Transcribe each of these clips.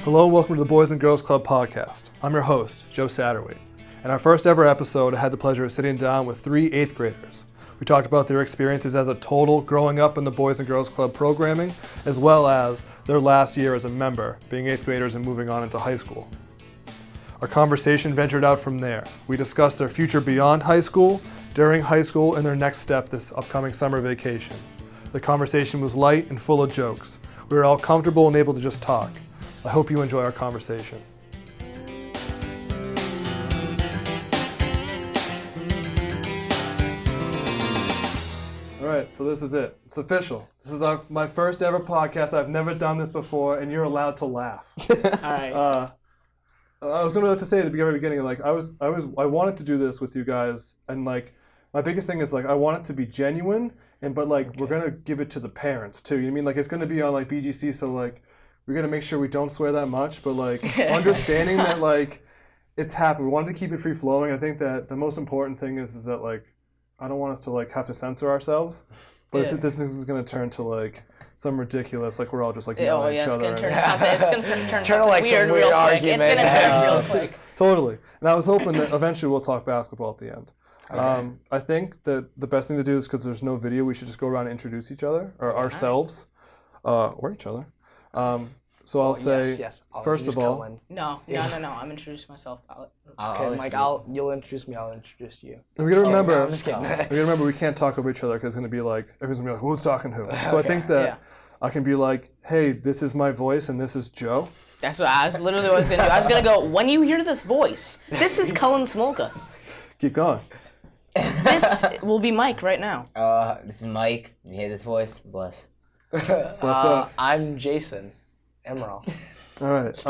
Hello and welcome to the Boys and Girls Club podcast. I'm your host, Joe Satterwhite. In our first ever episode, I had the pleasure of sitting down with 3 8th graders. We talked about their experiences as a total growing up in the Boys and Girls Club programming, as well as their last year as a member, being 8th graders and moving on into high school. Our conversation ventured out from there. We discussed their future beyond high school, during high school, and their next step this upcoming summer vacation. The conversation was light and full of jokes. We were all comfortable and able to just talk. I hope you enjoy our conversation. All right, so this is it. It's official. This is my first ever podcast. I've never done this before, and you're allowed to laugh. All right. I was going to say at the very beginning, like I wanted to do this with you guys, and like my biggest thing is like I want it to be genuine, but like we're gonna give it to the parents too. You know what I mean? Like it's gonna be on like BGC, so like we're gonna make sure we don't swear that much, but like understanding that like it's happened. We wanted to keep it free flowing. I think that the most important thing is that like I don't want us to like have to censor ourselves, but this is gonna turn to like some ridiculous, like we're all just like yelling at each other. It's gonna turn something like weird some weird real argument. quick. It's gonna turn real quick. Totally. And I was hoping that eventually we'll talk basketball at the end. Okay. I think that the best thing to do is because there's no video, we should just go around and introduce each other or ourselves or each other. So I'll say, yes. first of all, No. I'm introducing myself. Okay, Mike, you'll introduce me. I'll introduce you. and we gotta remember. No, I'm just kidding. We gotta remember we can't talk over each other because it's gonna be like everyone's gonna be like, who's talking who? So I think that I can be like, hey, this is my voice and this is Joe. That's what I was literally what I was gonna do. I was gonna go, when you hear this voice, this is Cullen Smolka. Keep going. This will be Mike right now. This is Mike. You hear this voice? Bless. What's up? I'm Jason Emerald. All right.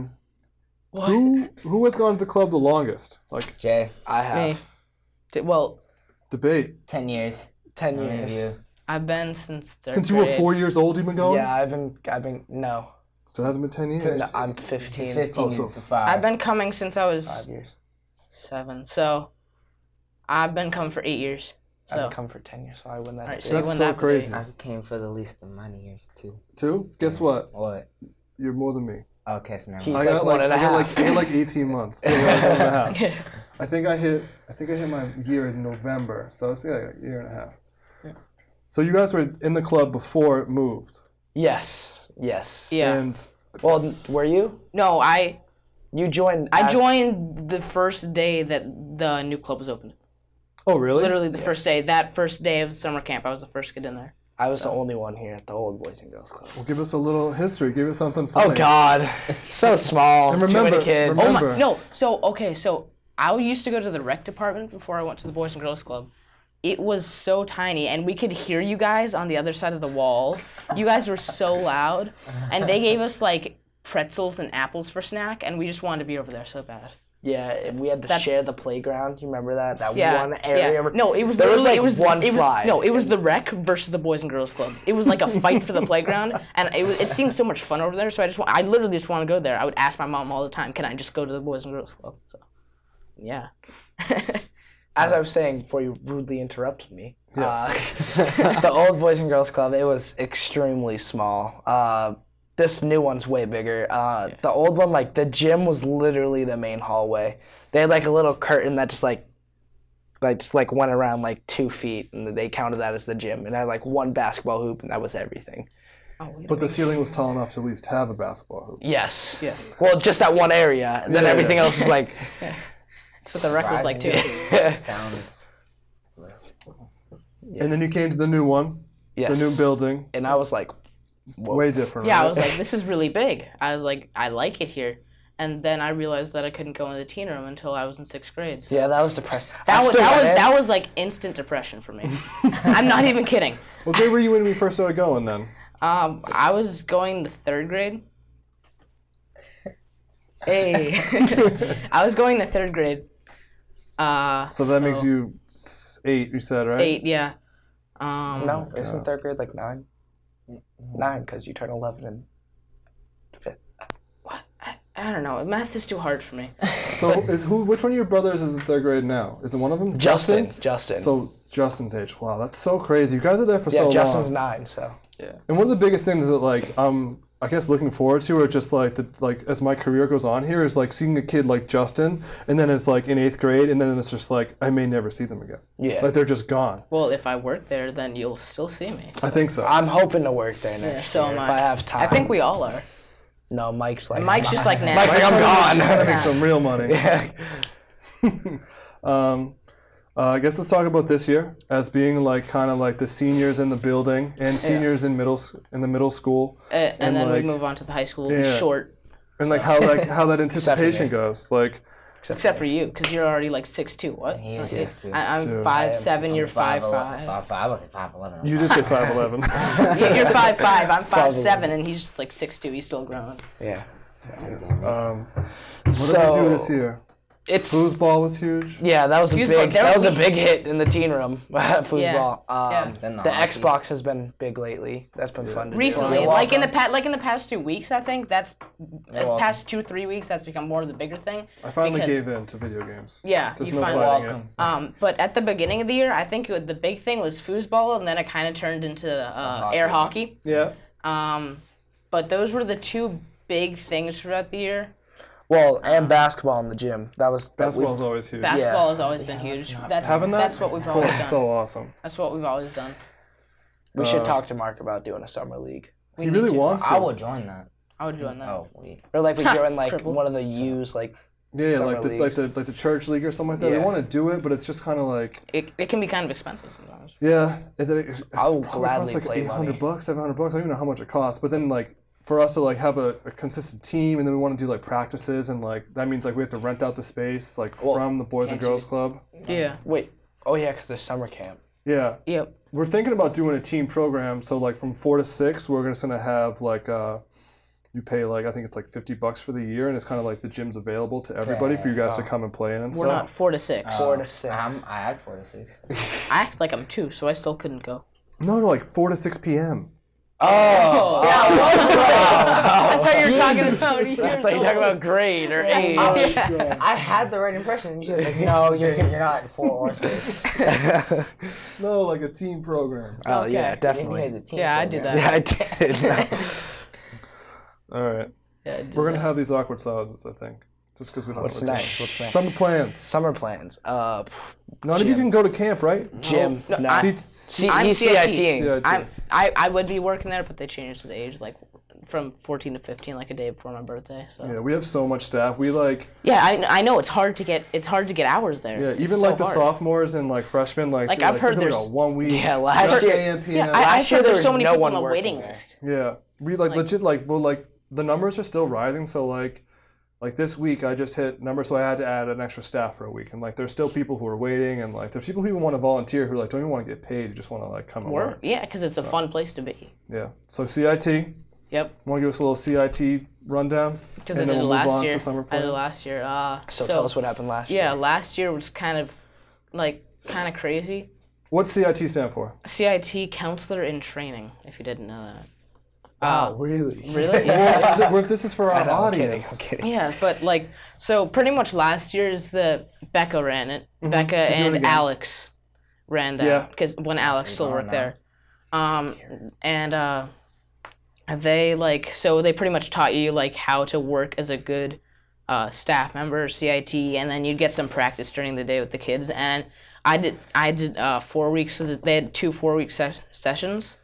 Who has gone to the club the longest? Like Jay. I have Well, debate. 10 years. 10 How many of years. you? I've been since third Since you were grade. 4 years old, you've been going. Yeah, I've been no. So it hasn't been 10 years. No, I'm 15. He's 15, Oh, so so 5. I've been coming since I was 5 years. 7. So I've been coming for 8 years. So I've come for 10 years, so I win that. Alright, debate. so you That's win so that crazy. I came for the least amount of years, too. 2? Guess what? What? You're more than me. Okay, so never He's mind. like one and a half. I got like 18 months. So like 1.5. I think I hit my year in November, so it's been like a year and a half. Yeah. So you guys were in the club before it moved. Yes. Yeah. And Well, were you? No, You joined. I joined the first day that the new club was opened. oh really? Literally the first day. That first day of summer camp, I was the first kid in there. I was the only one here at the old Boys and Girls Club. Well, give us a little history. Give us something funny. Oh God, so small. And Too remember- many kids. remember- Oh my, no. So I used to go to the rec department before I went to the Boys and Girls Club. It was so tiny, and we could hear you guys on the other side of the wall. You guys were so loud, and they gave us like pretzels and apples for snack, and we just wanted to be over there so bad. Yeah, and we had to share the playground. You remember that? That Yeah, one area. yeah. No, it was There was literally- like one slide. No, it was the rec versus the Boys and Girls Club. It was like a fight for the playground, and it seemed so much fun over there. So I literally just want to go there. I would ask my mom all the time, "Can I just go to the Boys and Girls Club?" So, yeah. As I was saying before you rudely interrupted me, Yes. the old Boys and Girls Club, it was extremely small. This new one's way bigger. The old one, like, the gym was literally the main hallway. They had, like, a little curtain that just went around, like, 2 feet, and they counted that as the gym. And it had, like, one basketball hoop, and that was everything. But the ceiling was tall enough to at least have a basketball hoop. Yes. Yeah. Well, just that one area. And then Yeah, everything yeah. else is, like... That's what the rec was like, too. Sounds bliss. And then you came to the new one, Yes. the new building, And I was like... Whoa. way different. Yeah, right? I was like, this is really big. I was like, I like it here. And then I realized that I couldn't go in the teen room until I was in 6th grade. So Yeah, that was depressing. that was like instant depression for me. I'm not even kidding. What grade were you when we first started going then? I was going to 3rd grade. Hey. I was going to 3rd grade. So that makes you 8, you said, right? 8, yeah. No, isn't 3rd grade like 9? 9, because you turn 11 in 5th. What? I don't know. Math is too hard for me. So which one of your brothers is in 3rd grade now? Is it one of them? Justin. So Justin's age. Wow, that's so crazy. You guys are there for so long. Yeah, Justin's 9, so. And one of the biggest things is that like I I guess looking forward to, or just like as my career goes on here, is like seeing a kid like Justin, and then it's like in 8th grade, and then it's just like I may never see them again. Yeah. Like they're just gone. Well, if I work there, then you'll still see me. I think so. I'm hoping to work there next So year am if I have time. I think we all are. No, Mike's like. Mike's just like, nah. Mike's like, I'm gone. Gotta make some real money. Yeah. I guess let's talk about this year as being like kind of like the seniors in the building and seniors in the middle school, And then like, we move on to the high school Yeah. short. and like how that anticipation me. goes. Like Except for you, because you're already like 6'2". What? He is 6'2". I'm Two. 5'7". You're 5'5". 5'5". I was 5'11". you did say 5'11". You're 5'5". I'm 5'7", and he's just like 6'2". He's still growing. Yeah. What did we do this year? It's Foosball was huge. yeah, that was a Foosball, big there that was a we- big hit in the teen room. Foosball. Yeah. Then The the hockey. Xbox has been big lately. That's been fun to do. Recently, Yeah. like in the past 2 weeks, I think the welcome. past 2-3 weeks, that's become more of the bigger thing. I finally because- gave in to video games. Yeah, There's you no finally. fighting it. Welcome. But at the beginning of the year, I think the big thing was foosball, and then it kind of turned into air hockey. Yeah. But those were the two big things throughout the year. Well, and basketball in the gym. Basketball's always huge. Basketball has always been huge. Having that? That's what we've always done. So awesome. That's what we've always done. We should talk to Mark about doing a summer league, He really wants to. I would join that. I would join that. Oh, wait. or like we join like Triple. one of the U's like. Yeah, summer like the leagues. like the church league or something like that. We Yeah. want to do it, but it's just kind of like It can be kind of expensive sometimes. yeah. I will probably gladly costs like play money. $800, $700. I don't even know how much it costs. But then like for us to like have a consistent team, and then we want to do like practices, and like that means like we have to rent out the space like from the Boys and can't you Girls s- Club. Yeah. Wait. Oh yeah, because there's summer camp. Yeah. Yep. We're thinking about doing a team program. So like from 4 to 6, we're just gonna have like you pay like I think it's like $50 for the year, and it's kind of like the gym's available to everybody for you guys to come and play in and We're not stuff. 4 to 6. 4 to 6. I had 4 to 6. I act like I'm 2, so I still couldn't go. No, like 4 to 6 p.m. Oh. I thought you were talking Jesus. about I thought you were talking about grade or age. I had the right impression. And she was like, no, you're not 4 or 6. No, like a team program. Oh Okay. yeah, You definitely. had the team Yeah, I did program. that. Yeah, I did. All right. Yeah, We're gonna have these awkward silences, I think, just because we don't What's know what to next? What's next? Summer plans. Summer plans. None of you can go to camp, right? Gym. No, No. See, I'm He's CIT. CIT. I would be working there, but they changed the age like from 14 to 15, like a day before my birthday. So yeah, we have so much staff. We like yeah, I know it's hard to get hours there. yeah, It's even so like the hard. sophomores and like freshmen, like Like, they're, I've heard some people there's- go 1 week. Yeah, last just year- AM, PM. Yeah, Last I've year heard there there's so was many no people one on the working waiting there. list. Yeah, we like legit like the numbers are still rising. So like this week I just hit numbers, so I had to add an extra staff for a week, and like there's still people who are waiting, and like there's people who even want to volunteer who like don't even want to get paid, who just want to like come and Work, work. yeah, because it's a fun place to be. Yeah. So CIT. Yep, Want to give us a little CIT rundown? because I And did then it we'll move last on to year. summer I did it plans. last year. So tell us what happened last year. Yeah, last year was kind of crazy. What's CIT stand for? CIT, counselor in training. If you didn't know that. Oh, really? Really? Yeah. This is for our audience. I'm kidding. Yeah, but like, so pretty much last year is Becca ran it. Becca Just do it and again. Alex ran that. Yeah. Because when Alex still gone worked now. there. So they pretty much taught you like how to work as a good staff member, CIT, and then you'd get some practice during the day with the kids. And I did 4 weeks. They had 2 4-week sessions.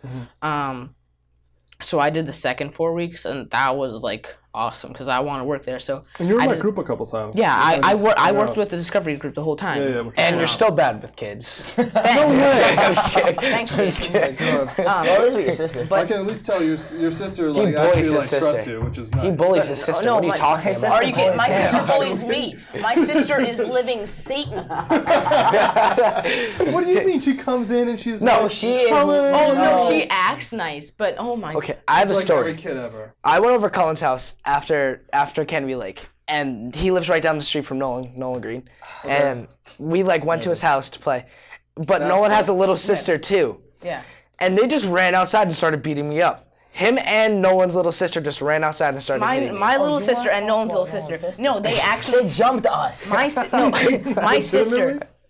So I did the second 4 weeks, and that was like awesome because I want to work there. So And you were in I my just- group a couple times. yeah, I worked with. with the Discovery group the whole time. Yeah, yeah. And you're still bad with kids. Thanks. I'm just kidding. Thanks, I'm just Jason. kidding. Well, at least with your sister. I can at least tell your sister like bullies actually his like sister. trusts you, which is nice. He bullies his sister. No, what are you my- talking his about? Are you kidding? My Yeah. sister bullies me. My sister is living Satan. What do you mean? She comes in and she's No, like, she is- "Cullen." Oh no, she acts nice, but oh my. Okay, I have a It's like every story. kid ever. I went over Cullen's house after Kennedy Lake, and he lives right down the street from Nolan Green, and we like went to his house to play, but Nolan has a little sister too, Yeah. and they just ran outside and started beating me up. Him and Nolan's little sister just ran outside and started hitting me. My little sister want and to Nolan's talk little about Nolan's sister. sister? No, they actually. They jumped us. My sister. Legitimately?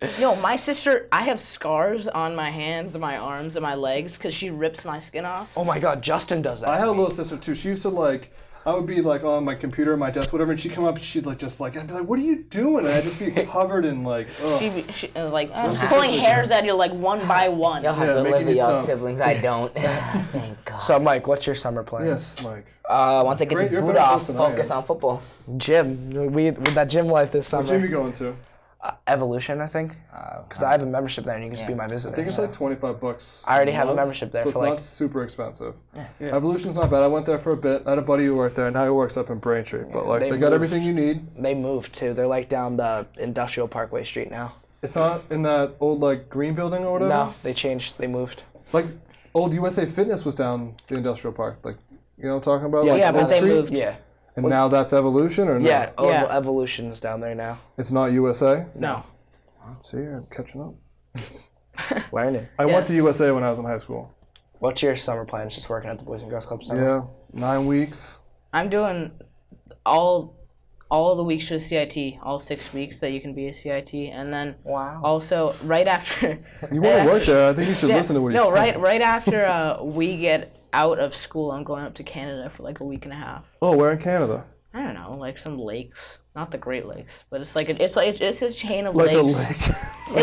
No, my sister, I have scars on my hands and my arms and my legs because she rips my skin off. Oh my God, Justin does that. I to had a me. little sister too. She used to like, I would be like on my computer, my desk, whatever, and she'd come up and she'd like just like, I'd be like, what are you doing? And I'd just be covered in like, ugh. She pulling hairs at you like one by one. Y'all have Yeah, to making live with you y'all tough. siblings. I don't. Thank God. So, Mike, what's your summer plan? Yes, like. Once I get Great, this you're boot better off, person than I focus am. on football. Gym. With that gym life this What gym you summer. going to? Evolution, I think. Because I have a membership there and you can just be my visitor. I think it's like $25. I already have a month, membership there so for, it's like- not super expensive. Evolution's not bad. I went there for a bit. I had a buddy who worked there. Now he works up in Braintree. But like they they got moved. everything you need. They moved too. They're like down the Industrial Parkway Street now. It's not in that old like green building or whatever. No, they changed. They moved. Like old USA Fitness was down the industrial park. Like you know what I'm talking about? Yeah, like yeah, but Oak they Street? moved. Yeah. And now that's Evolution or no? Yeah, Yeah. Evolution's down there now. It's not USA? No. See, I'm catching up. Learning. I went to USA when I was in high school. What's your summer plans? Just working at the Boys and Girls Club summer? Yeah, 9 weeks. I'm doing all of the weeks for the CIT, all 6 weeks that you can be a CIT, and then Wow. also right after. You want to work there? I think you should listen to what he's No, saying. right after we get out of school, I'm going up to Canada for like a week and a half. Oh, where in Canada? I don't know, like some lakes, not the Great Lakes, but it's a chain of Like a lakes. lake.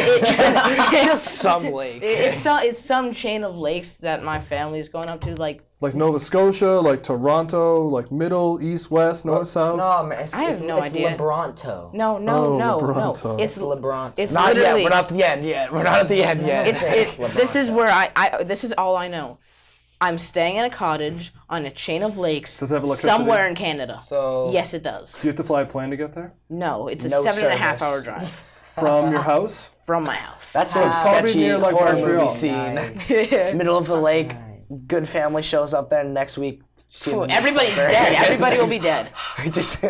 Just some lake. It's some chain of lakes that my family is going up to. Like Like Nova Scotia, like Toronto, like middle, east, west, north, south. No, man, it's, I have it's, no it's idea. Lebronto. no, Lebronto. It's Lebronto. it's Not literally yet. We're not at the end yet. We're not at the end yet. it's LeBron this is where I this is all I know. I'm staying in a cottage on a chain of lakes Does it have electricity? somewhere in Canada. So Yes, it does. Do you have to fly a plane to get there? No, it's a No 7.5 service. hour drive From your house? from my house. That's some it's probably sketchy near, like, horror Montreal. movie scene. nice. Middle of the lake. Good family shows up there next week. Phew, everybody's dead. Everybody will be dead. Just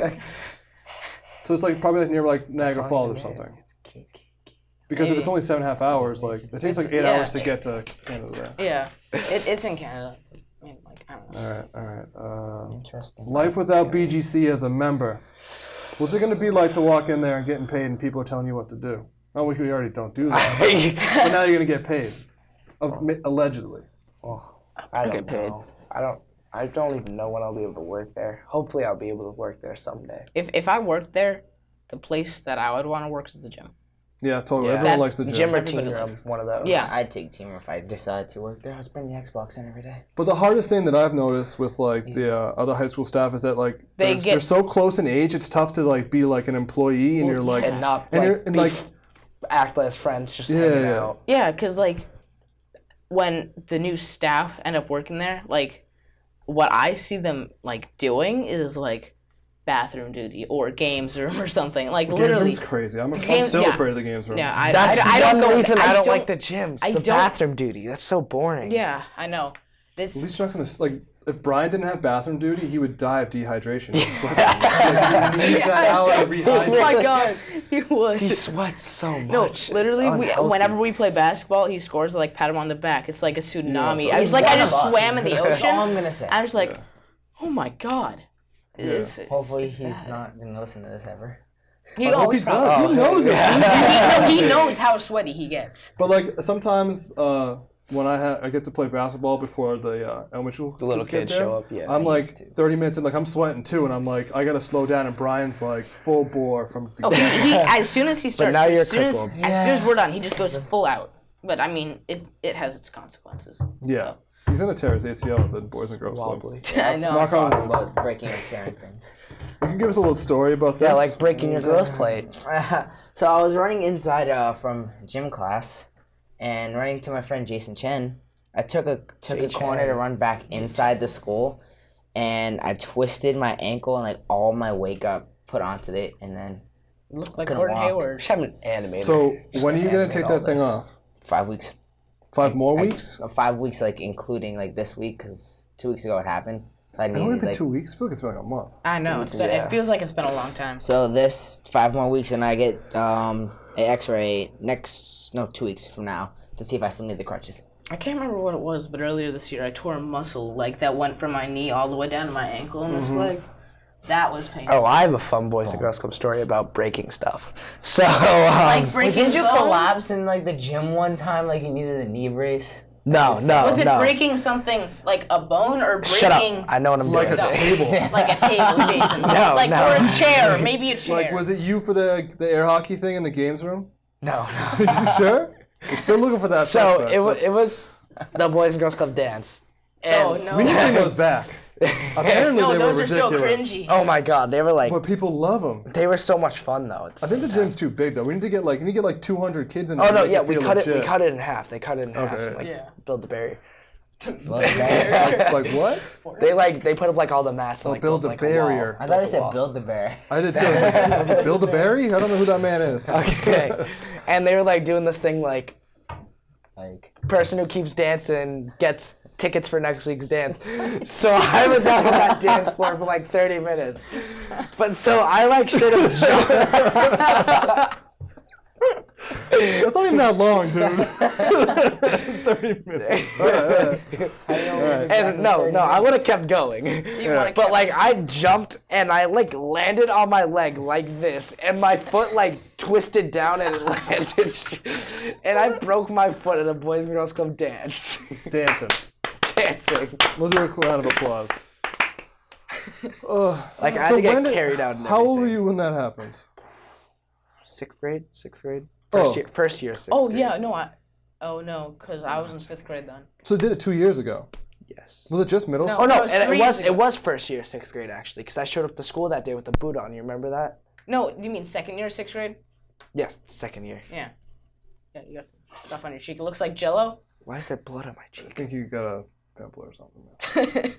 So it's like probably like near like Niagara Falls or something. Because if it's only 7.5 hours, like it takes like 8 yeah. hours to get to Canada there. Yeah, it's in Canada. I mean, like, I don't know. All right. Interesting. Life without BGC as a member. What's it going to be like to walk in there and getting paid and people are telling you what to do? Oh, we already don't do that. But now you're going to get paid. Allegedly. I don't know. I don't even know when I'll be able to work there. Hopefully I'll be able to work there someday. If I worked there, the place that I would want to work is the gym. Yeah, totally. Yeah. Everyone That- likes the gym. Gym or team Everybody room, likes- one of those. Yeah. I'd take team if I decided to work there. I'd spend the Xbox in every day. But the hardest thing that I've noticed with like the other high school staff is that like they're so close in age, it's tough to like be like an employee and you're like And not and like, you're- and, be like act as friends, just Yeah, hanging yeah. out. Yeah, because like when the new staff end up working there, like what I see them like doing is like bathroom duty or games room or something. Like games literally. room's crazy. I'm Games- still yeah. afraid of the games room. Yeah, That's I don't one go. reason I don't don't like the gym. It's I the don't- bathroom duty. That's so boring. Yeah, I know. At least This. you're not gonna like. If Brian didn't have bathroom duty, he would die of dehydration. He's sweating. Like, he needs that hour to rehydrate. Oh my god, he would. He sweats so No, much. literally, It's unhealthy. whenever we play basketball, he scores like pat him on the back. It's like a tsunami. Yeah, I was like, He's I one just of us. swam in the That's all I'm ocean. gonna say. I was like, oh my god. It's Hopefully it's he's bad. not gonna listen to this ever. He, I hope he probably- does. He knows it. He knows how sweaty he gets. But like sometimes when I get to play basketball before the elementary The little get kids there, show up, yeah. I'm I like used to. 30 minutes in, like I'm sweating too, and I'm like I gotta slow down, and Brian's like full bore from the Oh, he as soon as he starts, now you're as soon as crippled. we're done, he just goes full out. But I mean, it has its consequences. yeah. He's gonna tear his ACL at the Boys and Girls Club. Wobbly. I know. Knock on Talking wood. about breaking and tearing things. You can give us a little story about this. Yeah, like breaking your growth plate. So I was running inside from gym class, and running to my friend Jason Chen. I took a corner to run back inside the school, and I twisted my ankle, and like all my weight got put onto it, and then Look like Couldn't Gordon walk. Hayward. Just have an animator. So when are you gonna animate take all that thing this. off? 5 weeks. 5 more weeks? 5 weeks, like including like this week, because 2 weeks ago it happened. So I It's only needed been like 2 weeks. I feel like it's been like a month. I know. Yeah. It feels like it's been a long time. So this 5 more weeks, and I get an X-ray 2 weeks from now to see if I still need the crutches. I can't remember what it was, but earlier this year I tore a muscle like that went from my knee all the way down to my ankle, and it's like, That was painful. Oh, I have a fun Boys and Girls Club story about breaking stuff. So, like breaking Did you bones? collapse in like the gym one time? Like you needed a knee brace? no. Was it breaking something like a bone or breaking? Shut up. I know what I'm doing. Like a table. Like a table, Jason. No, like no. or a chair, maybe a chair. Like, was it you for the air hockey thing in the games room? No. You sure? We're still looking for that. So suspect. it was the Boys and Girls Club dance. And Oh no. We need to bring those back. Apparently No, they those were are so ridiculous. cringy. Oh my God, they were like, But people love them. they were so much fun though. I think the gym's too big though. We need to get like 200 kids in there. Oh no, to make yeah, it we feel cut it. We legit. cut it in half. They cut it in half. Okay. And, like, Yeah. build the barrier. Like what? They put up like all the mats. And, like, Build a like, barrier. I thought it the said wall. build the bear. I did too. Was it Bill DeBerry? I don't know who that man is. Okay. And they were like doing this thing like Like person who keeps dancing gets tickets for next week's dance. So I was out on that dance floor for like 30 minutes. But so I like straight up jumped. That's not even that long, dude. 30 minutes. All right. And no, I would have kept going. But like I jumped and I like landed on my leg like this, and my foot like twisted down and it landed, and I broke my foot at a Boys and Girls Club dance. Dancing. Dancing. We'll do a round of applause. Like I had to get carried out. And How old were everything. you when that happened? Sixth grade. Oh. First year. Sixth Oh grade. yeah, no, because I was in 5th grade then. So they did it 2 years ago. Yes. Was it just middle No. school? Oh no, It was and 3 it was years ago. it was first year, 6th grade actually, because I showed up to school that day with the boot on. You remember that? No, you mean 2nd year, 6th grade? Yes, 2nd year. Yeah. Yeah, you got stuff on your cheek. It looks like Jello. Why is there blood on my I cheek? think you got a pimple or something.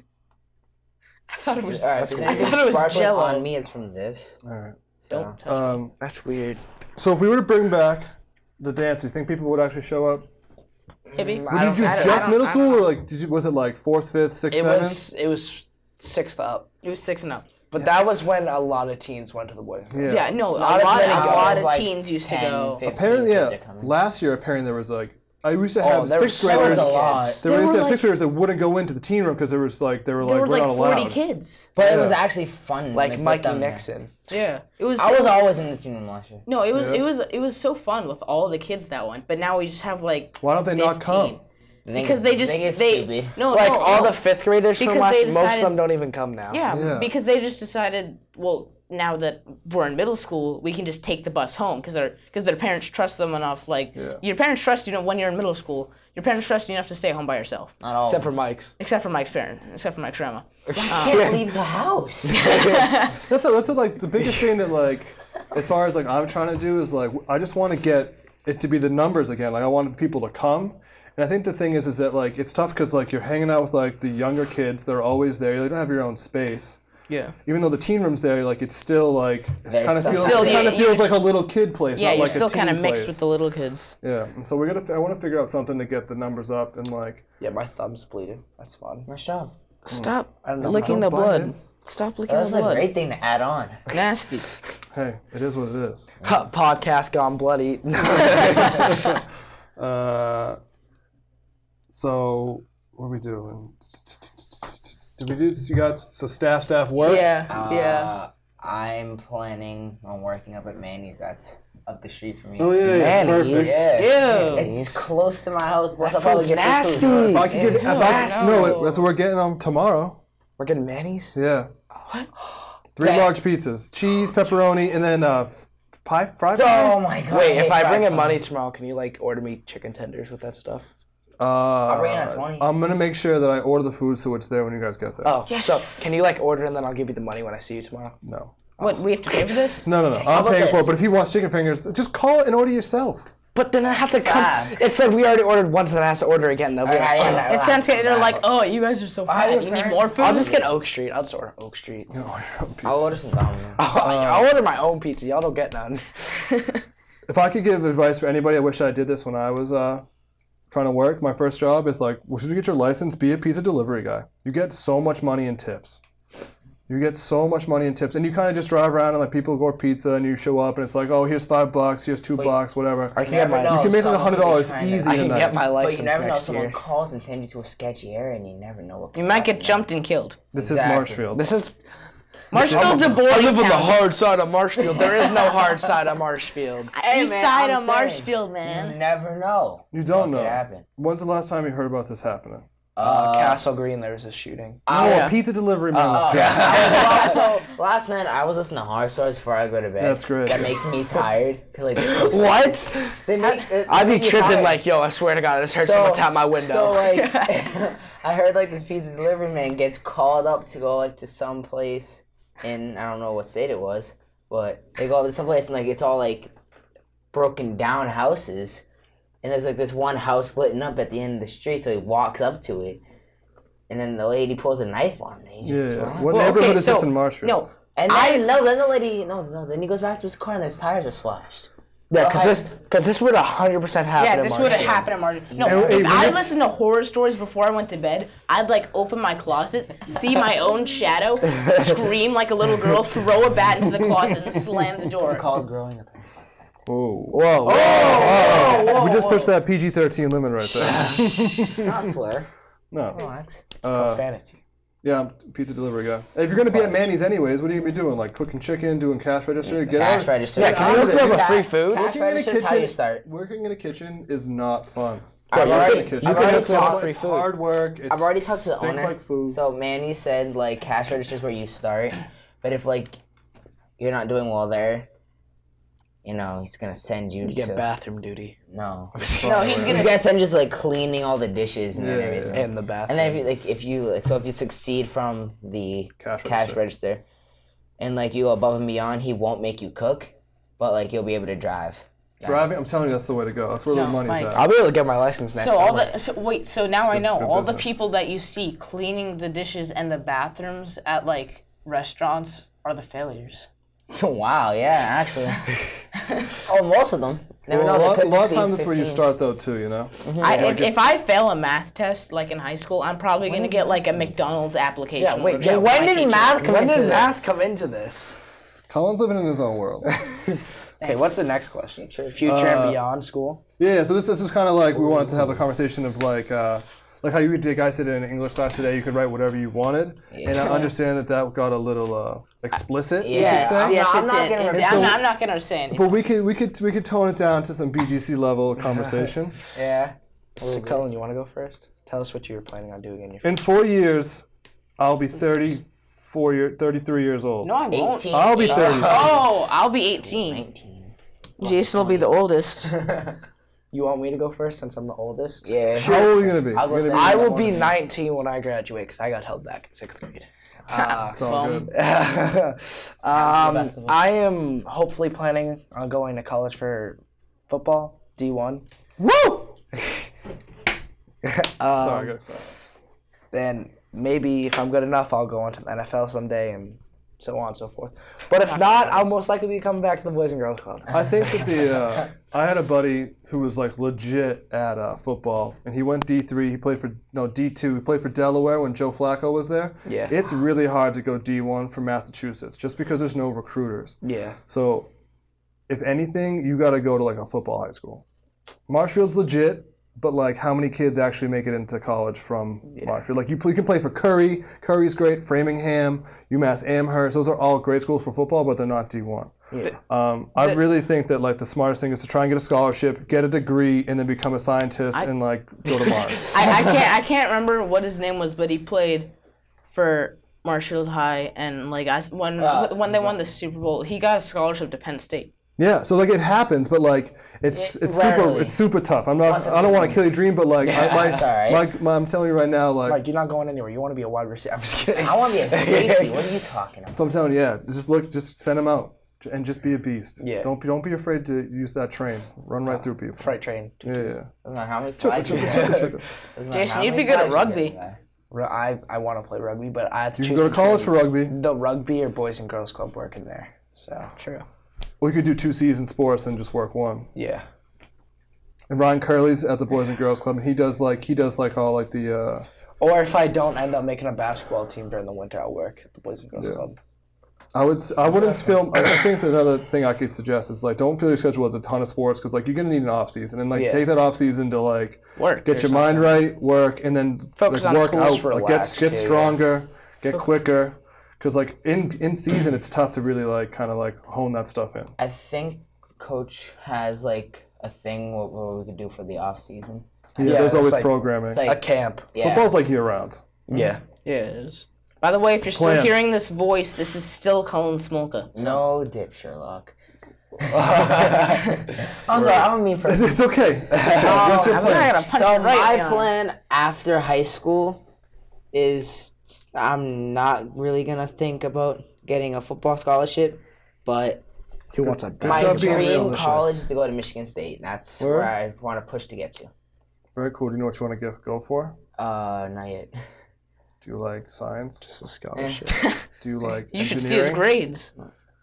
I thought it was. all right, if there's I anything thought it was sparkling Jello. on me, it's from this. All right. So. Don't touch me. That's weird. So if we were to bring back the dance, do you think people would actually show up? Maybe. Did you do just middle school, or like was it like 4th, 5th, 6th, 7th? It was 6th up, It was 6 and up. but that was when a lot of teens went to the boys. Yeah, no, a Not as lot many of girls, like teens used 10, to go. 15 Apparently, kids are yeah. coming. Last year, apparently there was like I used to have there were 6th so graders. many kids. There used to have like- 6th graders that wouldn't go into the teen room because they were like There were we're like not 40 allowed. kids. But it Yeah. was actually fun. Like with Mikey them there. Nixon. Yeah, it was. I was always in the team room last year. No, it was Yeah. it was so fun with all the kids that went. But now we just have like. Why don't they not 15. come? Because they just get they stupid. no Like no, all no. the 5th graders from Because last they year, most of decided- them don't even come now. Yeah, Yeah. because they just decided, well, now that we're in middle school, we can just take the bus home because their parents trust them enough. Like your parents trust you, when you're in middle school, your parents trust you enough to stay home by yourself. Not all. Except for Mike's. Except for Mike's parents, except for Mike's grandma. can't leave the house. That's like the biggest thing that like, as far as like I'm trying to do is like I just want to get it to be the numbers again. Like I want people to come, and I think the thing is that like it's tough because like you're hanging out with like the younger kids. They're always there. You don't have your own space. Yeah. Even though the teen room's there, like it's still like it There's kind of feels still- it kind of you're- feels like a little kid place, Yeah, not you're like still a teen kind of mixed place. with the little kids. Yeah, and so I want to figure out something to get the numbers up and like. Yeah, my thumb's bleeding. That's fun. Nice job. Stop don't know. licking Don't the bite blood. it. Stop licking That's the a blood. great thing to add on. Nasty. Hey, it is what it is. Podcast gone bloody. So what are we doing? Did we do this? You guys? So staff work. Yeah. I'm planning on working up at Manny's. That's up the street from me. Oh yeah, it's Manny's. perfect. Yeah. Ew. It's close to my house. Plus, I'll That probably food's get free food. nasty. If I could get it, No. that's what we're getting on tomorrow. We're getting Manny's? Yeah. What? 3 Okay. large pizzas, cheese, pepperoni, and then fried pie. Oh my god. Wait, I if hate I bring fried in pie. money tomorrow, can you like order me chicken tenders with that stuff? I'll bring in at 20. I'm gonna make sure that I order the food so it's there when you guys get there. Oh, so can you like order and then I'll give you the money when I see you tomorrow? No. What? We have to pay for this? No. I'm about paying for this? it. But if he wants chicken fingers, just call it and order yourself. But then I have to come. Fab. It said we already ordered once, and then I have to order again. They'll be like, Alright, "Oh, yeah. It sounds like they're like, oh, you guys are so fat. You need more food. I'll just get Oak Street. I'll just order Oak Street. I'll order some Domino's. I'll order my own pizza. Y'all don't get none. If I could give advice for anybody, I wish I did this when I was trying to work. My first job is like, well, should you get your license, be a pizza delivery guy. You get so much money in tips. You get so much money in tips, and you kind of just drive around and like people order pizza, and you show up, and it's like, oh, here's $5, here's $2, whatever. I can get my. know. You can make like someone $100 who's trying to- easy I can tonight. get my But license you never know. next Someone year. calls and sends you to a sketchy area, and you never know what. You might get jumped and killed. This Exactly. is Marshfield. This is. Marshfield's a I boarding live on the town. hard side of Marshfield. There is no hard side of Marshfield. Hey, East man, side I'm of saying, Marshfield, You man. never know. You don't what know. could happen. When's the last time you heard about this happening? Castle Green, there was a shooting. A pizza delivery man was jacked. So last night I was listening to horror stories before I go to bed. That's great. That makes me tired because like they're so What? They make. I'd be make you tripping tired. like, yo, I swear to God, I just heard someone tap my window. So like, I heard like this pizza delivery man gets called up to go like to some place in I don't know what state it was, but they go up to some place and like it's all like broken down houses, and there's like this one house lit up at the end of the street. So he walks up to it, and then the lady pulls a knife on him. And he just Yeah. What neighborhood is this in Marshfield? No, And then then the lady then he goes back to his car and his tires are slashed. Yeah, because this would 100% happen. yeah, in this would have Marshfield. happened at Marshfield. No, Hey, if I hey, listened to horror stories before I went to bed, I'd like open my closet, see my own shadow, scream like a little girl, throw a bat into the closet, and slam the door. It's called growing up. Whoa. Whoa. We just pushed that PG-13 limit right there. Not swear. No. Relax. Profanity. Yeah, I'm pizza delivery guy. Hey, if you're gonna be at Manny's anyways, what are you gonna be doing? Like cooking chicken, doing cash register? Get Cash out. register. Yeah, can you look up a free food? Cash Working in a register is how kitchen- you start. Working in a kitchen is not fun. I've you already, can- kitchen. you I've can already hook them up talked. free It's food. hard work. It's I've already talked to the stink owner. like food. So Manny said like cash register is where you start, but if like you're not doing well there, you know he's gonna send you You to get bathroom duty No, no. he's He's gonna. gonna send just like cleaning all the dishes and then Yeah, everything. in the bathroom. And then if you succeed from the Cash register, and like you go above and beyond, he won't make you cook, but like you'll be able to drive. Driving, I'm telling you, that's the way to go. That's where the money's Mike. at. I'll be able to get my license next So all summer. so now I know good all the business. people that you see cleaning the dishes and the bathrooms at like restaurants are the failures. Wow, yeah, actually. Oh, most of them. Never Well, know. a lot They of could just be times that's where you 15. start, though, too, you know? If I fail a math test like in high school, I'm probably gonna get like a McDonald's application. Yeah, wait, order yeah, from when my did teacher. math come When into did this? math come into this? Colin's living in his own world. Okay, what's the next question? Future. Future and beyond school? Yeah, so this is kind of like we wanted to have a conversation of like how you guys said in English class today, you could write whatever you wanted, and I understand that got a little explicit. you could Yes. say. Yes, I'm it not did. gonna It did. understand. I'm not gonna say anything. But we could tone it down to some BGC level conversation. Yeah. So, Cullen, you want to go first? Tell us what you were planning on doing in your In 4 years, I'll be 33 years old. No, I won't. 18. I'll be 30. Oh, I'll be 18. 19. Jason will be the oldest. You want me to go first since I'm the oldest? Yeah. How old are you gonna be? I'll go You're gonna I be- will be 19 when I graduate because I got held back in 6th grade. It's all good. best of us. I am hopefully planning on going to college for football, D1. Woo! Sorry, guys. Then maybe if I'm good enough, I'll go on to the NFL someday and so on and so forth. But if not, I'll most likely be coming back to the Boys and Girls Club. I think that I had a buddy who was like legit at football, and he went D3. He played for D2. He played for Delaware when Joe Flacco was there. Yeah. It's really hard to go D1 from Massachusetts just because there's no recruiters. Yeah. So, if anything, you got to go to like a football high school. Marshfield's legit, but like how many kids actually make it into college from Marshfield? Like you can play for Curry. Curry's great. Framingham, UMass Amherst. Those are all great schools for football, but they're not D1. Yeah. I really think that like the smartest thing is to try and get a scholarship, get a degree, and then become a scientist and like go to Mars. I can't remember what his name was, but he played for Marshfield High, and like when they won the Super Bowl, he got a scholarship to Penn State. Yeah, so like it happens, but like it's rarely. super tough. I don't want to kill your dream, but like It's all right. I'm telling you right now, like You're not going anywhere. You want to be a wide receiver. I'm just kidding. I want to be a safety. What are you talking about? so I'm telling you, yeah, just send him out and just be a beast. Yeah. Don't be afraid to use that train. Run right through people. Freight train. Yeah. Doesn't matter how many Chugga, flags you chugga, get. chugga, chugga. Doesn't matter Jason, how you'd many be good at flags you rugby. get. I want to play rugby, but I have to You choose can go to college for between rugby. the rugby or Boys and Girls Club working there. So true. Or you could do 2 season sports and just work one. Yeah. And Ryan Curley's at the Boys and Girls Club, and he does like all like the. Or if I don't end up making a basketball team during the winter, I'll work at the Boys and Girls Club. I wouldn't film. I think that another thing I could suggest is like don't fill your schedule with a ton of sports because like you're gonna need an off season and like take that off season to like Work. get your mind right, work, and then Focus like, on work schools out, for like, relax, get yeah, stronger, get quicker, Because like in season, it's tough to really like kind of like hone that stuff in. I think coach has like a thing what we could do for the off season. Yeah, there's always like- programming. It's like A camp. yeah. Football's like year round. Yeah. Yeah, it is. By the way, if you're still Plan. hearing this voice, this is still Cullen Smolka. So. No dip, Sherlock. I'm sorry, I'm a mean person. It's okay. What's your I'm plan? not gonna punch So you right my in the eye. plan after high school is I'm not really gonna think about getting a football scholarship, but Who wants a my job being dream realistic. college is to go to Michigan State. That's where I want to push to get to. Very cool. Do you know what you want to go for? Not yet. Do you like science? Just a scholarship. Do you like You should see his engineering? grades.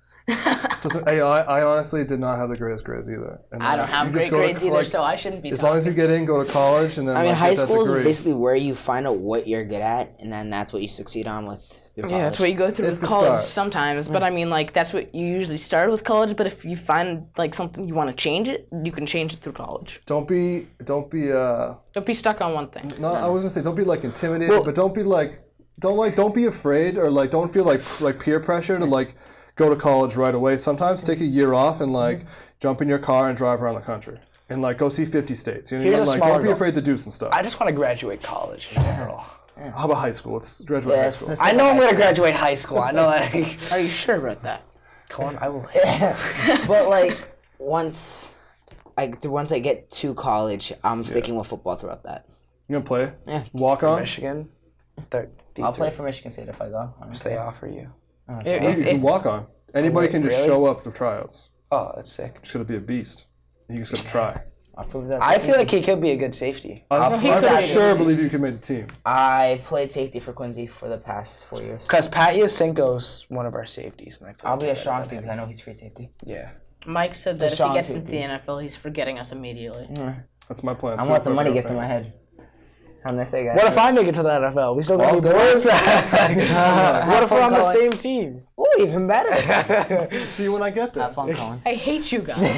I honestly did not have the greatest grades either. And I don't have you great just go to, grades either, like, so I shouldn't be as talking. long as you get in, go to college, and then I mean, like, high get that school is degree. basically where you find out what you're good at, and then that's what you succeed on with your college. Yeah, that's what you go through It's with the college start. sometimes. But I mean, like, that's what you usually start with college. But if you find, like, something you want to change it, you can change it through college. Don't be. Don't be stuck on one thing. No, I was gonna say don't be like intimidated, but don't be afraid or like don't feel like peer pressure to like go to college right away. Sometimes take a year off and like jump in your car and drive around the country and like go see 50 states. You know, Here's a like smaller don't be goal. afraid to do some stuff. I just want to graduate college in general. How about high school? Let's graduate high Yes, school. that's I know I'm going to graduate high school. I know that. Are you sure about that? Colin, I will. But like once I get to college, I'm sticking with football throughout that. You gonna play? Yeah. Walk on? Michigan. I'll play for Michigan State if I go. They offer you. You can walk on. Anybody can just really? show up to tryouts. Oh, that's sick. It's gonna be a beast. You just gotta try. I'll prove that. I this feel like season. he could be a good safety. I he for could be. sure believe you can make the team. I played safety for Quincy for the past 4 years. Because Pat Yacinko's one of our safeties. And I feel I'll like be he's a strong better than safety because I know he's free safety. him. Yeah. Mike said that if he strong gets into safety. the NFL, he's forgetting us immediately. That's my plan. I'm too, let the if I money go get to my fans. head. Have a nice day, guys. What if I make it to the NFL? We still got any good. boys? What if we're on the Colin. same team? Ooh, even better. See you when I get there. Have fun, Colin. I hate you guys.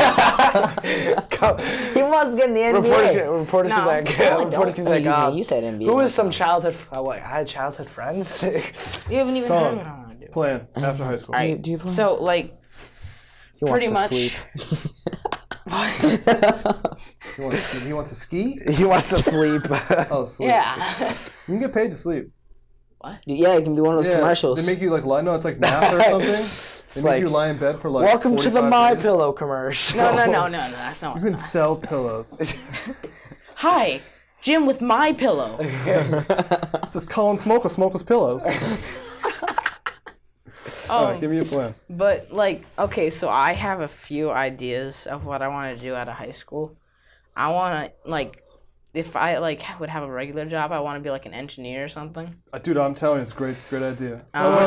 He wants to get in the NBA. Reporters No. be like, No, I reporters don't. be like, You said NBA. who is some childhood? I had childhood friends. You haven't even Colin. heard what I want to do. Plan after high school. Alright, do you play? so, like, He pretty wants to much. sleep. He wants to ski? He wants to sleep. Oh, sleep. Yeah. You can get paid to sleep. Yeah, it can be one of those Yeah, commercials. They make you like lie. No, it's like NASA or something. They make like, you lie in bed for like. Welcome to the 45 My days. Pillow commercial. No, that's not You what can sell pillows. Hi, Jim with My Pillow. This is Colin Smokeless Pillows. All right, give me a plan. But, like, okay, so I have a few ideas of what I want to do out of high school. I want to, like, if I, like, would have a regular job, I want to be, like, an engineer or something. Dude, I'm telling you, it's a great idea.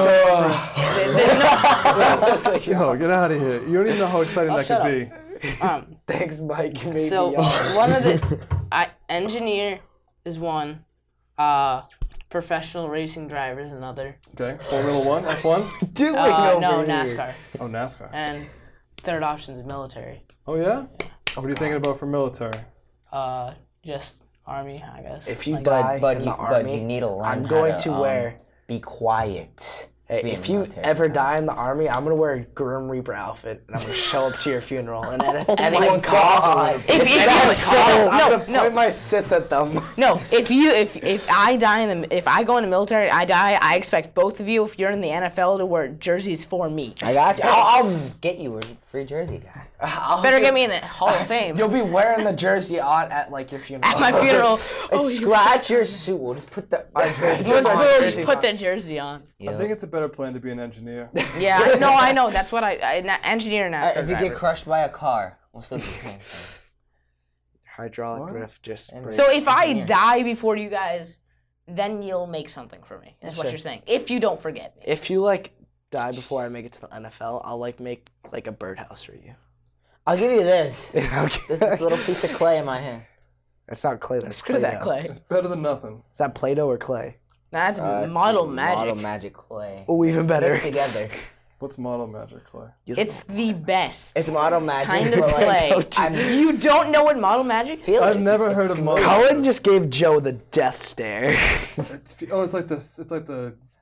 Yo, get out of here. You don't even know how exciting that shut could be. Thanks, Mike. You made So me yawn. one of the engineer is one, professional racing driver is another. Okay, Formula One, F1. Dude, No, NASCAR, Oh, NASCAR. and third option is military. Oh yeah. What are you thinking about for military? Just army, I guess. If you Like, die but in you the army, you need to learn I'm how going to wear. be quiet. Hey, be in if the you military ever sometimes. die in the army, I'm gonna wear a Grim Reaper outfit and I'm gonna show up to your funeral. And then if my anyone God. coughs, If I'm gonna point my sith at them. No, if I die if I go in the military, I die. I expect both of you, if you're in the NFL, to wear jerseys for me. I got you. I'll get you a free jersey guy. Better get me in the Hall of Fame. You'll be wearing the jersey on at like your funeral. At my funeral. Scratch your suit. We'll just put the our jersey Let's on. go, just put the jersey on. I think it's a better plan to be an engineer. Yeah, I know. That's what engineer and NASCAR If you get driver. crushed by a car, we'll still do the same thing. Hydraulic rift just. breaks. So if I Engineer. die before you guys, then you'll make something for me. Is what Sure. you're saying. If you don't forget me. if you like die before I make it to the NFL, I'll like make like a birdhouse for you. I'll give you this. Okay. This little piece of clay in my hand. That's not clay. That's What is that, Play-Doh. Clay? It's better than nothing. Is that Play-Doh or clay? That's It's model magic. Model magic clay. Oh, even better. Mixed together. What's model magic clay? It's the best. It's model magic. kind of but, like, play. You don't know what model magic? feel I've it. never It's heard of model. Cullen just gave Joe the death stare. It's like this. It's like the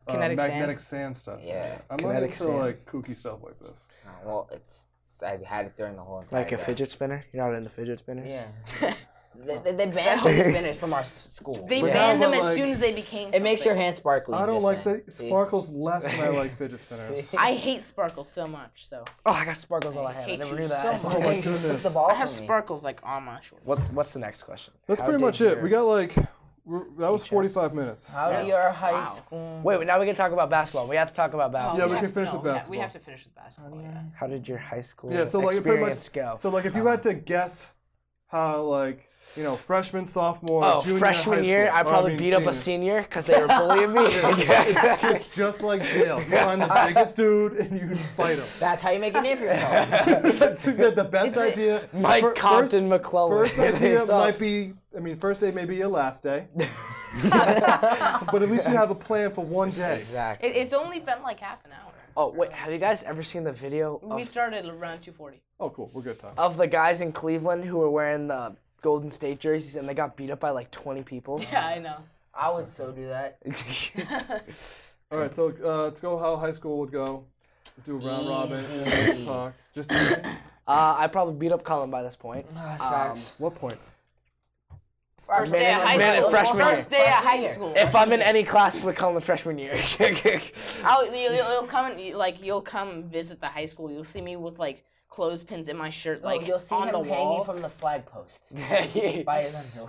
Kinetic sand? magnetic sand stuff. Yeah. I'm not Kinetic into sand. like kooky stuff like this. Well, I had it during the whole entire Like a day. fidget spinner? You're not into fidget spinners? Yeah. they banned fidget spinners from our school. They Yeah, banned them but, as like, soon as they became. It makes your something. hand sparkly. I don't just like saying. the See? sparkles less than I like fidget spinners. See? I hate sparkles so much. So Oh, I got sparkles on my hand. I hate never you knew that. so much. Oh my You took goodness. the ball I have from me. sparkles like on my shorts. What's the next question? That's How pretty did much it. your- We got like that was 45 minutes. How Yeah. do your high Wow. school? Wait, now we can talk about basketball. We have to talk about Yeah, basketball. we have can to- finish no, with we basketball. have to finish with basketball. Yeah. How did your high school Yeah, so like pretty much experience go? So like if you had to guess how like freshman, sophomore, Oh, junior freshman high year, school, I or, probably mean, beat up a senior. senior because they were bullying me. It's just like jail. You find the biggest dude and you fight him. That's how you make a name for yourself. That's the best idea. Mike Fir- Compton McClellan. First idea So- might be, first day may be your last day. But at least you have a plan for one day. Exactly. It's only been like half an hour. Oh, wait, have you guys ever seen the video We started around 2:40. Oh, cool. We're good time. of the guys in Cleveland who were wearing the Golden State jerseys and they got beat up by like 20 people? Yeah, I know. I would so do that. All right, so let's go how high school would go. Do a round robin and Easy. we'll talk. Just easy. I probably beat up Cullen by this point. That's facts. What point? First day of high minute school. freshman First year. day of Freshman high year. school. If I'm in any class with Cullen freshman year. You'll come you'll come visit the high school. You'll see me with like clothespins in my shirt, like You'll see on him the hanging wall. from the flag post Yeah. by his underwear.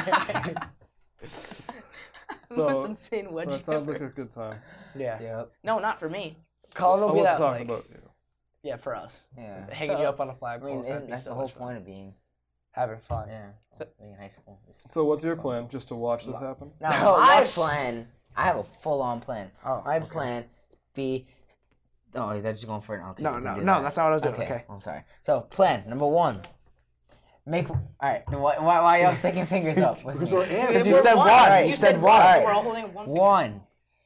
So, insane so wedgie it sounds like a good time. Yep. No, not for me. Cullen will I be wasn't that, talking like, about you. yeah, for us. Yeah. Hanging So, you up on a I flagpole. mean, that'd be that's so the whole much fun. point of being. Having fun. Yeah. Being in high school. So what's your plan? Just to watch this happen? Now, No, my that's- plan, I have a full-on plan. Oh, my okay. plan is be. Oh, is that just going for it? Okay. No, we can no, do no, that. that's not what I was doing. Okay. I'm sorry. So, plan number 1. Make. All right. Why are y'all sticking fingers up? With Because me? we're Because ants. you said one. one. You You said said one. one. We're all holding one. 1.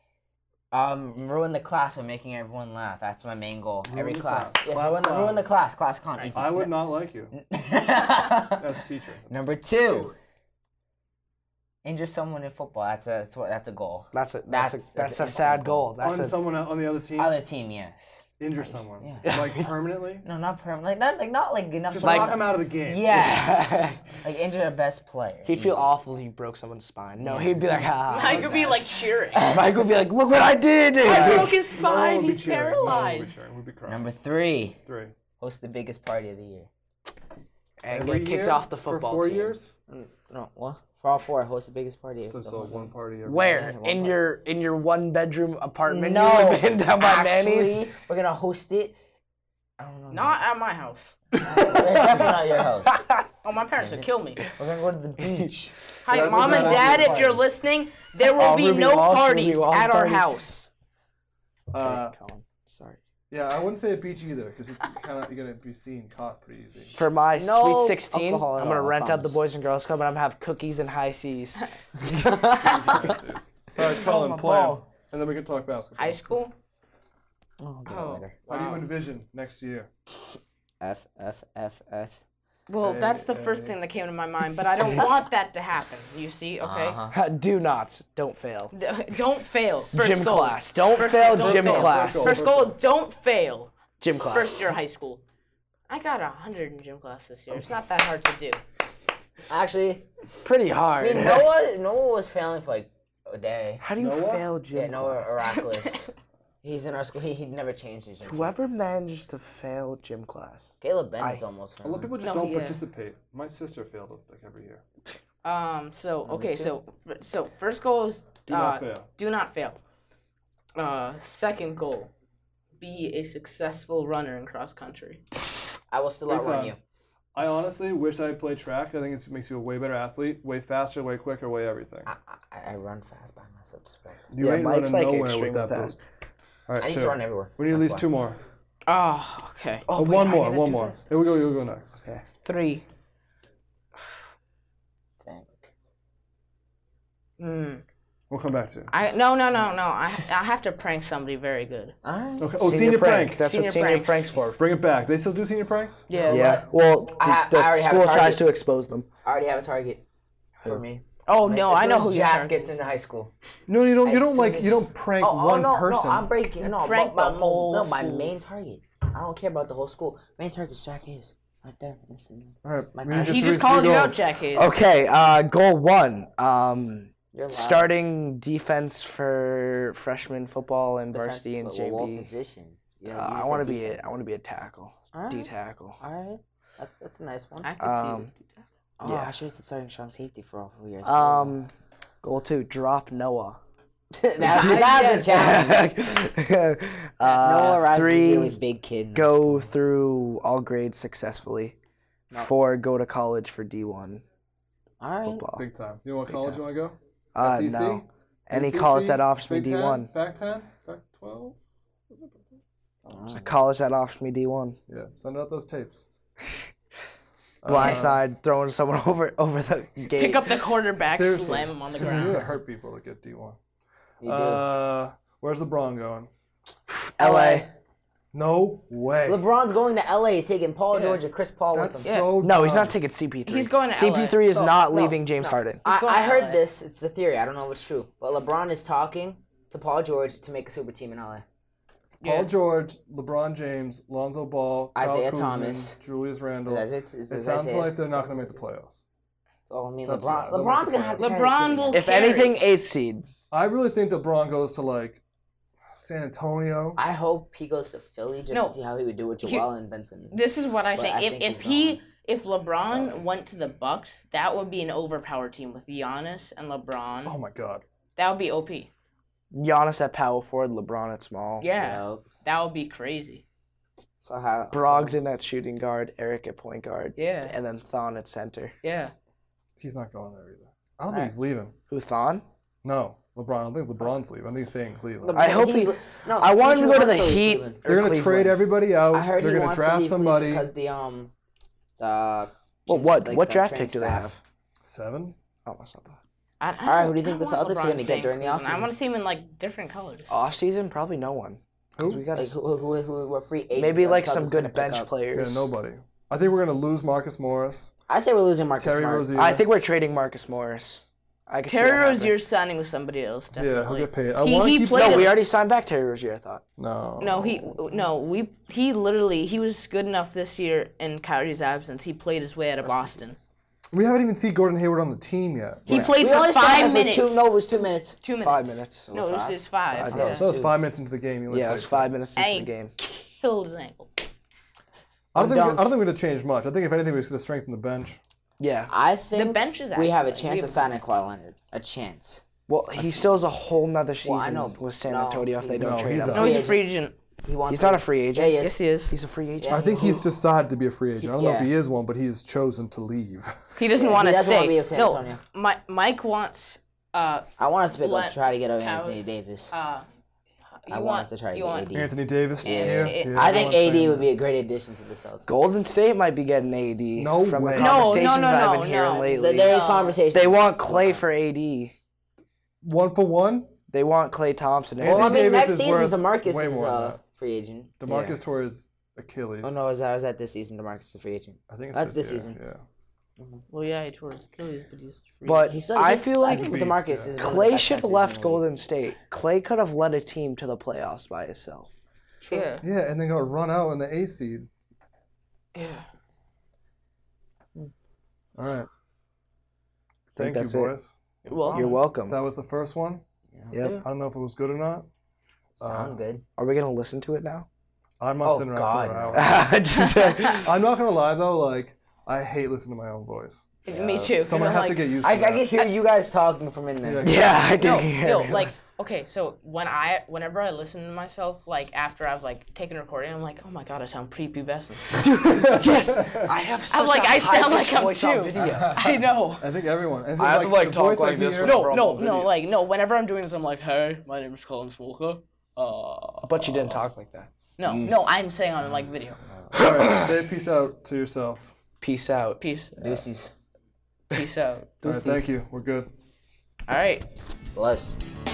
Ruin the class by making everyone laugh. That's my main goal. Every the class. class. If Class ruin clown. the class. Class con. Easy. I would not like you as a teacher. Number 2. Injure someone in football. That's a goal. That's a That's a sad goal. That's On a, someone on the other team, Other team, yes. injure someone, Yeah. like permanently. No, not permanent. Not like enough. Just to knock him out of the game. Yes. Like injure the best player. he'd feel Easy. awful if he broke someone's spine. No, he'd be like, ha. I could be like cheering. Mike would be like, look what I did. I broke his No one spine. would be He's cheering. No one would be paralyzed. cheering. We'd be crying. Number 3. 3. Host the biggest party of the year. And Every get kicked year off the for football 4 team. years. No, what? For all 4, host the biggest party. So of the whole one time. party. Every Where? Yeah, one In part. your 1-bedroom apartment No, you live in down by Manny's? actually, we're gonna host it. I don't know. Not at my house. It's definitely not your host. Oh, my parents would kill me. We're gonna go to the beach. Hi, That's mom a and bad dad, idea. if you're listening, there will Oh, be Ruby no Walsh, parties Ruby Walsh at our party. house. Colin, sorry. Yeah, I wouldn't say a beach either, because it's kind of you're gonna be seen caught pretty easy. For my No Sweet 16, alcohol at I'm going to all, I rent out the promise. Boys and Girls Club and I'm going to have cookies and high seas. All right, Colin, my plan, ball. and then we can talk basketball. High school? Oh, get Oh. it later. How do you envision next year? F. Well, that's the first thing that came to my mind, but I don't want that to happen. You see, okay? Uh-huh. Do not. Don't fail. Don't fail. First Gym goal. class. Don't First fail goal, don't gym fail. class. First goal, don't fail. Gym class. First year of high school. I got 100 in gym class this year. It's not that hard to do. Actually, Pretty hard. I mean, Noah was failing for like a day. How do you Noah? fail gym Yeah, Noah class? Oraculous. He's in our school. He never changed his gym. Whoever manages to fail gym class. Caleb Bennett's almost A lot of failing. people just No, don't yeah. participate. My sister failed like every year. So first goal is Do not fail. do not fail. Second goal, be a successful runner in cross country. I will still Big outrun time. you. I honestly wish I played track. I think it makes you a way better athlete, way faster, way quicker, way everything. I run fast by myself. Sports. You Yeah, ain't Mike's, running like, nowhere with extremely that fast. boot. All right, I used two. to run everywhere. We need at That's least why. 2 more. Oh, okay. Oh, one wait, I more, gotta one do more. this. Here we go. You'll go next. Okay. 3. Think. We'll come back to you. No. I have to prank somebody very good. All right. Okay. Oh, senior prank. That's Senior what senior pranks. pranks for. Bring it back. They still do senior pranks? Yeah. Yeah. Well, I the already have a school tries target. to expose them. I already have a target for me. Oh no, As I soon know as who you Jack are. gets into high school. No, you don't. You As don't soon like. as- You don't prank Oh, one no, person. No, I'm breaking. No, prank but the whole no, my school. main target. I don't care about the whole school. Main target is Jack Hayes. Right there, instantly. All right, My we need target. He your just three called you out, goals. Jack Hayes. Okay, goal 1. You're loud. Starting defense for freshman football and varsity and What JV. position? You know, you I said want to be defense. I want to be a tackle, Alright. D tackle. All right, that's a nice one. I can see it. Oh, yeah. I should have starting strong safety for all 4 years. Goal 2, drop Noah. That's a challenge. Noah Rice is a 3, really big kid. in go school. through all grades successfully. No. 4, go to college for D1 All right. football. Big time. You know what college you want to go? SEC? No. Any ACC? college that offers me Big 10? D1. Back 10? Back 12? A college that offers me D1. Yeah, send out those tapes. Blindside, throwing someone over the gate. Pick up the quarterback, Seriously. slam him on the Seriously, you ground. gotta hurt people to get D1. You do. Where's LeBron going? LA. No way. LeBron's going to LA. He's taking Paul George and Chris Paul That's with him. so No, he's dumb. not taking CP3. He's going to CP3 is No, not no, leaving James Harden. going I to heard LA. this. It's the theory. I don't know if it's true. But LeBron is talking to Paul George to make a super team in LA. Paul Yeah. George, LeBron James, Lonzo Ball, Kyle Isaiah Kuzma, Thomas. Julius Randle. It Sounds like they're not going to make the playoffs. So I mean, That's LeBron. right. They'll LeBron's make the gonna have to. playoffs. carry the LeBron team will- again. If Carry. anything, 8th seed. I really think LeBron goes to like San Antonio. I hope he goes to Philly just No. to see how he would do with Joel and Ben Simmons. This is what I But think. I If think if he's he gone. if LeBron went to the Bucks, that would be an overpowered team with Giannis and LeBron. Oh my God. That would be OP. Giannis at power forward, LeBron at small. Yeah, Yep. that would be crazy. So how? Brogdon at shooting guard, Eric at point guard, Yeah, and then Thon at center. yeah. He's not going there either. I don't think he's leaving. Who, Thon? No, LeBron. I don't think LeBron's leaving. I think he's staying in Cleveland. I hope he's- he- No, I want him to go to the wants leave Heat. Cleveland. They're going to trade everybody out. I heard They're he going to wants to draft leave Cleveland somebody. because the Well, like, what the draft train pick do they staff. have? 7? Oh, that's not bad. I All right, who do you think I the want Celtics are LeBron gonna get staying during the Cleveland. I offseason? want to see him in like different colors. Off season, probably no one. 'Cause Who? we got Like who were free agents? maybe that the like Celtics some gonna good pick bench up? players. Yeah, nobody. I think we're going to lose Marcus Morris, I say we're losing Marcus Terry Smart. Rozier. I think we're trading Marcus Morris. I could see that Terry happening. Rozier's signing with somebody else. Yeah, he'll Definitely. get paid. I He- want to he keep played No, a- we already signed back Terry Rozier, I thought. No. He literally he was good enough this year in Kyrie's absence. He played his way out of Boston. We haven't even seen Gordon Hayward on the team yet. He played We for only saw 5 him for minutes. 2. No, it was 2 minutes. 2 minutes. 5 minutes. No, it was just 5. Five yeah. minutes. That was 5 minutes into the game. He only Yeah, it played was two. 5 minutes into Hey. the game. Killed his ankle. I don't think Dunk. we're going to change much. I think if anything, we're just going to strengthen the bench. Yeah. I think The bench is we have a actually- chance we of signing Kawhi Leonard. A chance. Well, he still has a whole nother season Well, I know. with San No, Antonio if they he's don't not. trade He's him. a- No, he's a agent. free agent. He wants. He's to- not a free agent. Yeah, he is. Yes, he is. He's a free agent. Yeah. I think he's decided to be a free agent. I don't know if Yeah. he is one, but he's chosen to leave. He doesn't want to doesn't stay. wanna be with San no, Antonio. Mike wants. I want us to Let- try to get over How- Anthony Davis. You I want us to try to you get want- AD. Anthony Davis. Yeah. Yeah, I think want AD Sam. would be a great addition to the Celtics. Golden State might be getting AD. No from way. the No, conversations no, I've no, been hearing no. lately. There is No. conversation. They want Clay for AD. 1 for 1? They want Clay Thompson. Well, I Anthony mean, Davis next is season worth DeMarcus way is more than that. free agent. DeMarcus Yeah. tore his Achilles. Oh no, is that this season? DeMarcus is a free agent. I think it's That's this year, season. Yeah. Well, yeah, he tore his Achilles, but he's free. But He's still, I he's- feel like I think Beast, DeMarcus yeah. is one of the Clay best should have centers left in the league. Golden State. Clay could have led a team to the playoffs by himself. yeah. Yeah, and then got run out in the A seed. Yeah. All right. think Thank you, that's it. boys. Well, You're welcome. That was the first one. Yep. I don't know if it was good or not. Sound good. Are we gonna listen to it now? I'm not Oh, sitting around God, for an no. hour. Just- I'm not gonna lie though, like I hate listening to my own voice. me too. So I'm gonna have to get used to I that. can hear you guys talking from in there. yeah, I No, can hear no, it. like okay, so whenever I listen to myself, like after I've like taken a recording, I'm like, oh my god, I sound prepubescent. yes, I have. Such I'm like, a I sound high-pitched like I'm voice on too. video. I know. I think everyone. And I have to, like, the talk voice I like this hear- whenever I'm No, on video. like no. Whenever I'm doing this, I'm like, hey, my name is Colin Smolka. But you didn't talk like that. No, I'm saying on like video. All right, say peace out to yourself. Peace out. Peace. Deuces. Peace out. All right, thank you. We're good. All right. Bless.